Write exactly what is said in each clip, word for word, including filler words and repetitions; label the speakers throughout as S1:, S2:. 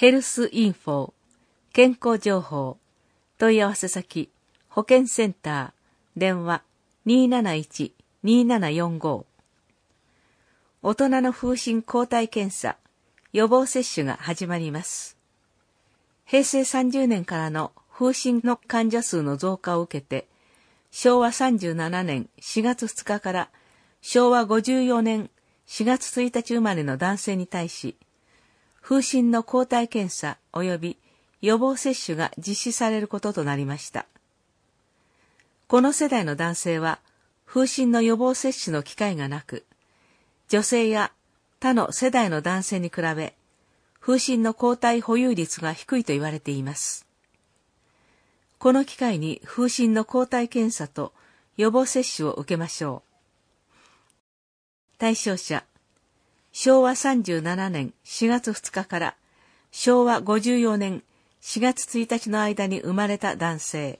S1: ヘルスインフォ、健康情報、問い合わせ先、保健センター、電話 にーなないち にーななよんご。大人の風疹抗体検査、予防接種が始まります。へいせいさんじゅうねんからの風疹の患者数の増加を受けて、しょうわさんじゅうななねんしがつふつかからしょうわごじゅうよねんしがつついたち生まれの男性に対し、風疹の抗体検査及び予防接種が実施されることとなりました。この世代の男性は、風疹の予防接種の機会がなく、女性や他の世代の男性に比べ、風疹の抗体保有率が低いと言われています。この機会に風疹の抗体検査と予防接種を受けましょう。対象者、しょうわさんじゅうななねんしがつふつかからしょうわごじゅうよねんしがつついたちの間に生まれた男性。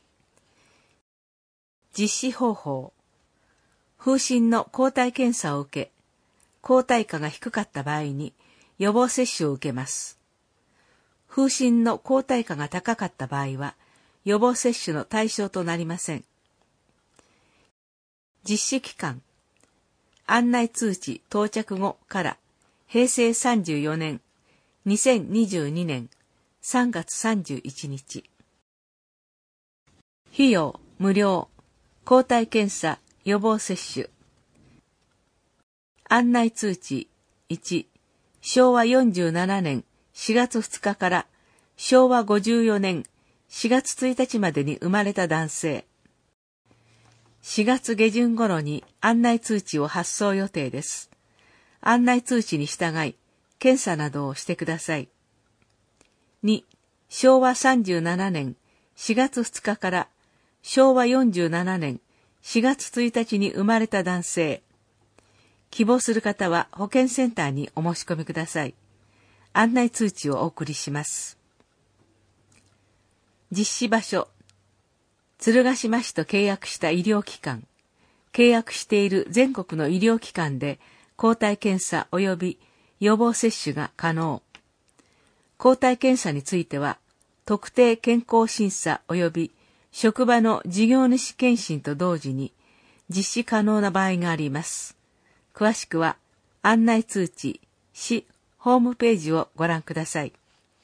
S1: 実施方法。風疹の抗体検査を受け、抗体価が低かった場合に予防接種を受けます。風疹の抗体価が高かった場合は、予防接種の対象となりません。実施期間。案内通知到着後からへいせいさんじゅうよねんにせんにじゅうにねんさんがつさんじゅういちにち。費用無料。抗体検査予防接種。案内通知いち、しょうわよんじゅうななねんしがつふつかからしょうわごじゅうよねんしがつついたちまでに生まれた男性。しがつげじゅん頃に案内通知を発送予定です。案内通知に従い、検査などをしてください。に、しょうわさんじゅうななねんしがつふつかからしょうわよんじゅうななねんしがつついたちに生まれた男性。希望する方は保健センターにお申し込みください。案内通知をお送りします。実施場所。鶴ヶ島市と契約した医療機関。契約している全国の医療機関で抗体検査及び予防接種が可能。抗体検査については、特定健康審査及び職場の事業主検診と同時に実施可能な場合があります。詳しくは案内通知、市ホームページをご覧ください。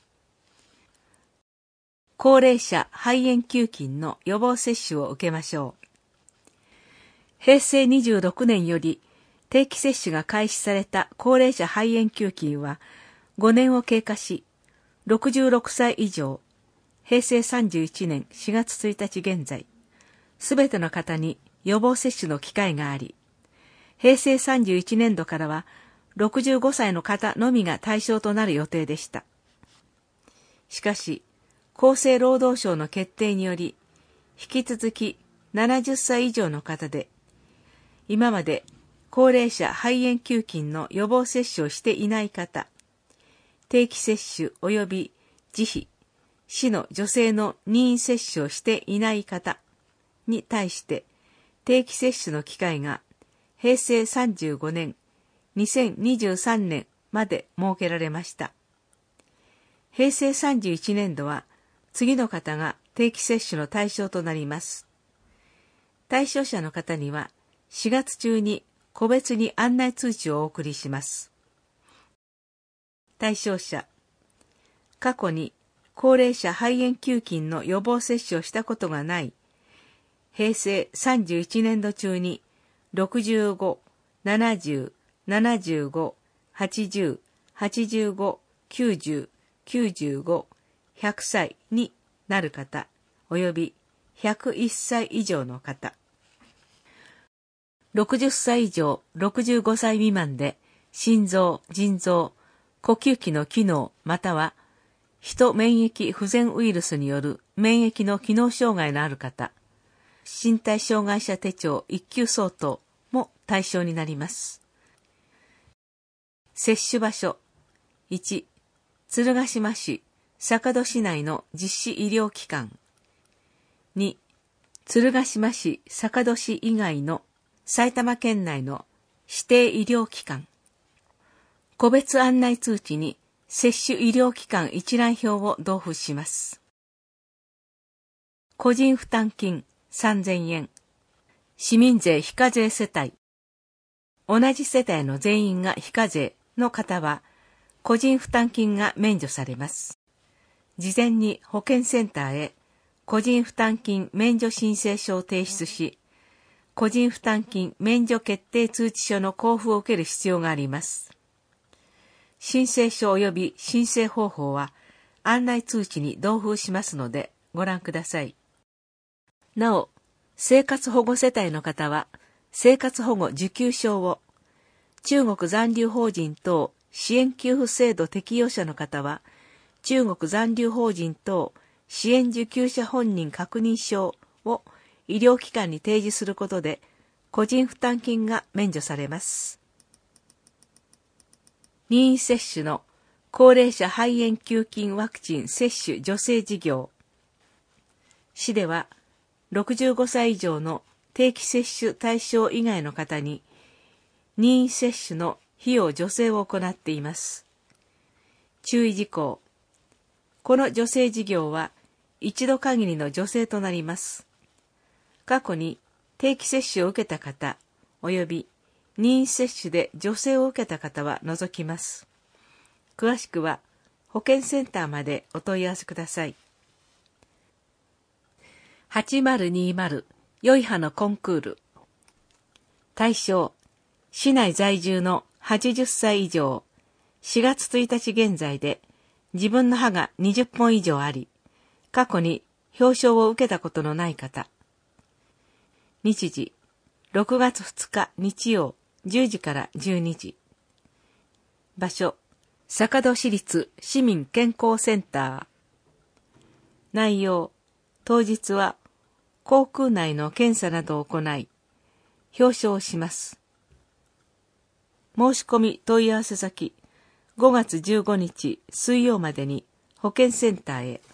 S1: 高齢者肺炎球菌の予防接種を受けましょう。へいせいにじゅうろくねんより定期接種が開始された高齢者肺炎球菌はごねんを経過し、ろくじゅうろくさい以上、へいせいさんじゅういちねんしがつついたち現在、すべての方に予防接種の機会があり、へいせいさんじゅういちねんどからはろくじゅうごさいの方のみが対象となる予定でした。しかし、厚生労働省の決定により、引き続きななじゅっさい以上の方で、今まで高齢者肺炎球菌の予防接種をしていない方、定期接種及び自費、市の女性の任意接種をしていない方に対して定期接種の機会がへいせいさんじゅうごねん、にせんにじゅうさんねんまで設けられました。へいせいさんじゅういちねんどは次の方が定期接種の対象となります。対象者の方にはしがつ中に個別に案内通知をお送りします。対象者、過去に高齢者肺炎球菌の予防接種をしたことがない、へいせいさんじゅういちねんど中にろくじゅうご、ななじゅう、ななじゅうご、はちじゅう、はちじゅうご、きゅうじゅう、きゅうじゅうご、ひゃくさいになる方、およびひゃくいっさい以上の方。ろくじゅっさい以上、ろくじゅうごさい未満で、心臓、腎臓、呼吸器の機能またはヒ免疫不全ウイルスによる免疫の機能障害のある方、身体障害者手帳いっきゅう相当も対象になります。接種場所いち、鶴ヶ島市坂戸市内の実施医療機関。に、鶴ヶ島市坂戸市以外の埼玉県内の指定医療機関。個別案内通知に接種医療機関一覧表を同封します。個人負担金さんぜんえん。市民税非課税世帯。同じ世帯の全員が非課税の方は、個人負担金が免除されます。事前に保健センターへ個人負担金免除申請書を提出し、個人負担金免除決定通知書の交付を受ける必要があります。申請書及び申請方法は案内通知に同封しますのでご覧ください。なお、生活保護世帯の方は生活保護受給証を、中国残留法人等支援給付制度適用者の方は中国残留法人等支援受給者本人確認証を医療機関に提示することで個人負担金が免除されます。任意接種の高齢者肺炎球菌ワクチン接種助成事業。市ではろくじゅうごさい以上の定期接種対象以外の方に任意接種の費用助成を行っています。注意事項。この助成事業は一度限りの助成となります。過去に定期接種を受けた方及び任意接種で助成を受けた方は除きます。詳しくは保健センターまでお問い合わせください。はちまるにまるよい歯のコンクール。対象、市内在住のはちじゅっさい以上、しがつついたち現在で自分の歯がにじゅっぽん以上あり、過去に表彰を受けたことのない方。日時、ろくがつふつか日曜じゅうじからじゅうにじ。場所、坂戸市立市民健康センター。内容、当日は口腔内の検査などを行い、表彰をします。申し込み問い合わせ先、ごがつじゅうごにち水曜までに保健センターへ。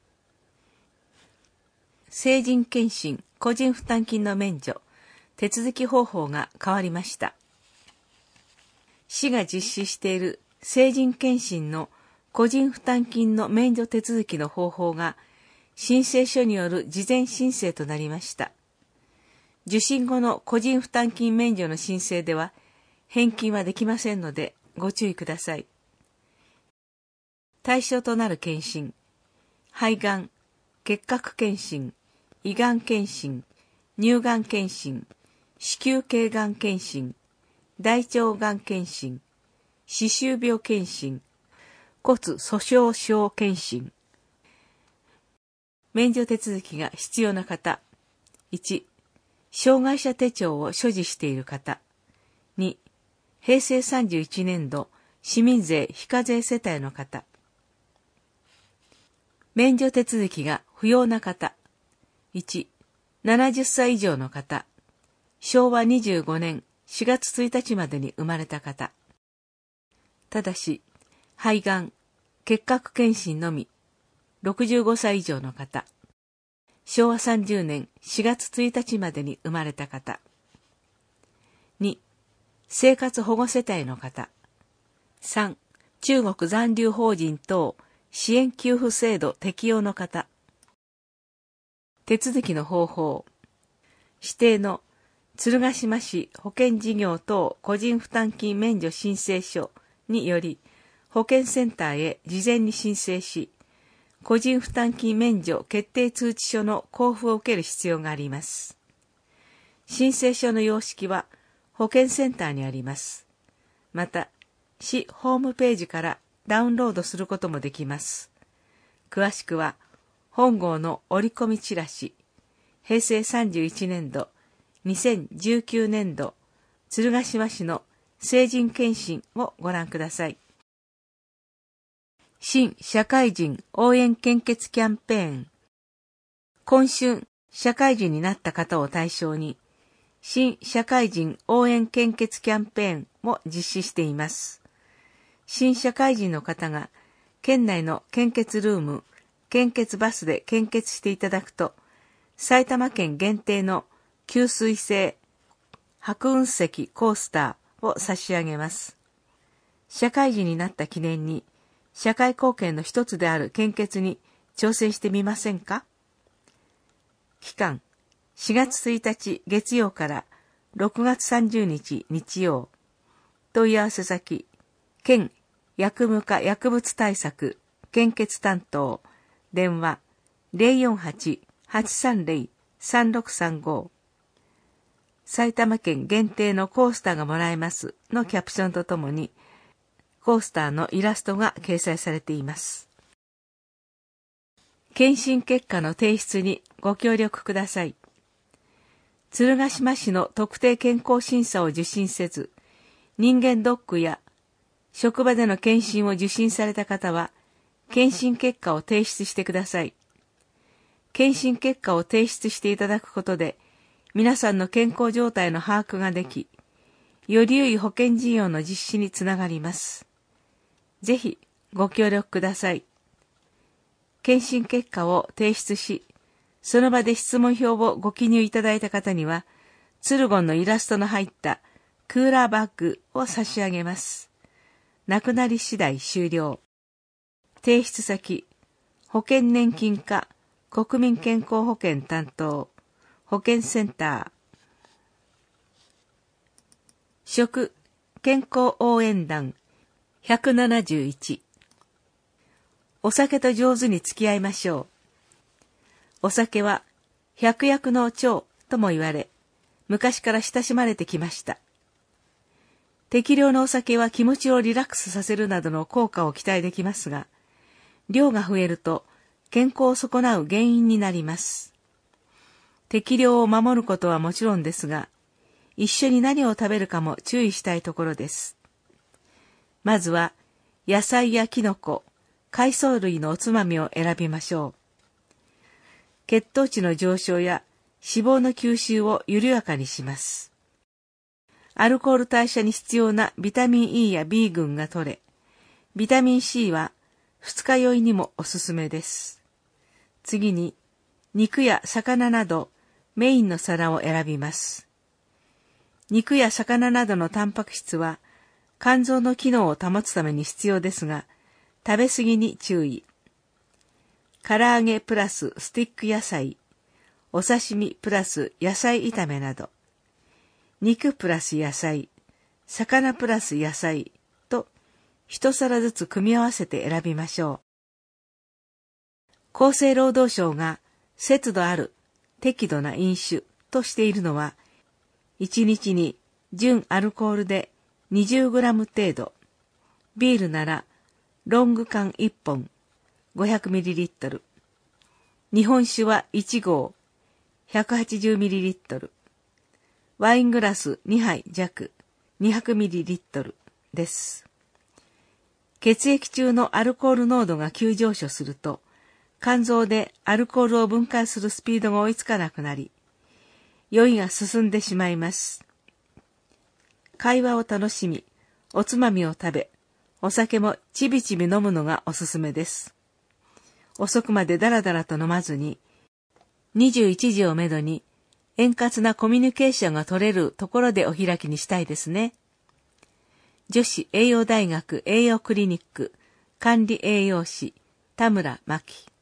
S1: 成人健診個人負担金の免除、手続き方法が変わりました。市が実施している成人健診の個人負担金の免除手続きの方法が申請書による事前申請となりました。受診後の個人負担金免除の申請では返金はできませんのでご注意ください。対象となる検診、肺がん、結核検診、胃がん検診、乳がん検診、子宮頸がん検診、大腸がん検診、歯周病検診、骨粗鬆症検診。免除手続きが必要な方。いち、障害者手帳を所持している方。に、へいせいさんじゅういちねんど市民税非課税世帯の方。免除手続きが不要な方。いち、ななじゅっさい以上の方。しょうわにじゅうごねんしがつついたちまでに生まれた方。ただし、肺がん、結核検診のみ、ろくじゅうごさい以上の方。しょうわさんじゅうねんしがつついたちまでに生まれた方。に、生活保護世帯の方。さん、中国残留法人等支援給付制度適用の方。手続きの方法。指定の鶴ヶ島市保険事業等個人負担金免除申請書により保健センターへ事前に申請し、個人負担金免除決定通知書の交付を受ける必要があります。申請書の様式は保健センターにあります。また、市ホームページからダウンロードすることもできます。詳しくは、本号の折り込みチラシ、へいせいさんじゅういちねんど、にせんじゅうきゅうねんど、鶴ヶ島市の成人健診をご覧ください。新社会人応援献血キャンペーン。今春、社会人になった方を対象に、新社会人応援献血キャンペーンを実施しています。新社会人の方が、県内の献血ルーム、献血バスで献血していただくと、埼玉県限定の吸水性白雲石コースターを差し上げます。社会人になった記念に、 社会貢献の一つである献血に挑戦してみませんか？期間、しがつついたち月曜からろくがつさんじゅうにち日曜。問い合わせ先、県薬務課薬物対策献血担当、電話 ゼロよんはち はちさんゼロ さんろくさんご。埼玉県限定のコースターがもらえますのキャプションとともに、コースターのイラストが掲載されています。検診結果の提出にご協力ください。鶴ヶ島市の特定健康審査を受診せず、人間ドックや職場での検診を受診された方は、検診結果を提出してください。検診結果を提出していただくことで、皆さんの健康状態の把握ができ、より良い保険事業の実施につながります。ぜひご協力ください。検診結果を提出し、その場で質問票をご記入いただいた方には、ツルゴンのイラストの入ったクーラーバッグを差し上げます。なくなり次第終了。提出先、保険年金課国民健康保険担当、保健センター。食、健康応援団ひゃくななじゅういち。お酒と上手に付き合いましょう。お酒は百薬の長とも言われ、昔から親しまれてきました。適量のお酒は気持ちをリラックスさせるなどの効果を期待できますが、量が増えると健康を損なう原因になります。適量を守ることはもちろんですが、一緒に何を食べるかも注意したいところです。まずは野菜やキノコ、海藻類のおつまみを選びましょう。血糖値の上昇や脂肪の吸収を緩やかにします。アルコール代謝に必要なビタミン E や B 群が取れ、ビタミン C は二日酔いにもおすすめです。次に、肉や魚などメインの皿を選びます。肉や魚などのタンパク質は肝臓の機能を保つために必要ですが、食べ過ぎに注意。唐揚げプラススティック野菜、お刺身プラス野菜炒めなど、肉プラス野菜、魚プラス野菜と一皿ずつ組み合わせて選びましょう。厚生労働省が節度ある適度な飲酒としているのは、いちにちに純アルコールで にじゅうグラム 程度、ビールならロング缶いっぽん ごひゃくミリリットル、日本酒はいちごう ひゃくはちじゅうミリリットル、ワイングラスにはい弱 にひゃくミリリットル です。血液中のアルコール濃度が急上昇すると、肝臓でアルコールを分解するスピードが追いつかなくなり、酔いが進んでしまいます。会話を楽しみ、おつまみを食べ、お酒もちびちび飲むのがおすすめです。遅くまでダラダラと飲まずに、にじゅういちじをめどに円滑なコミュニケーションが取れるところでお開きにしたいですね。女子栄養大学栄養クリニック管理栄養士田村真希。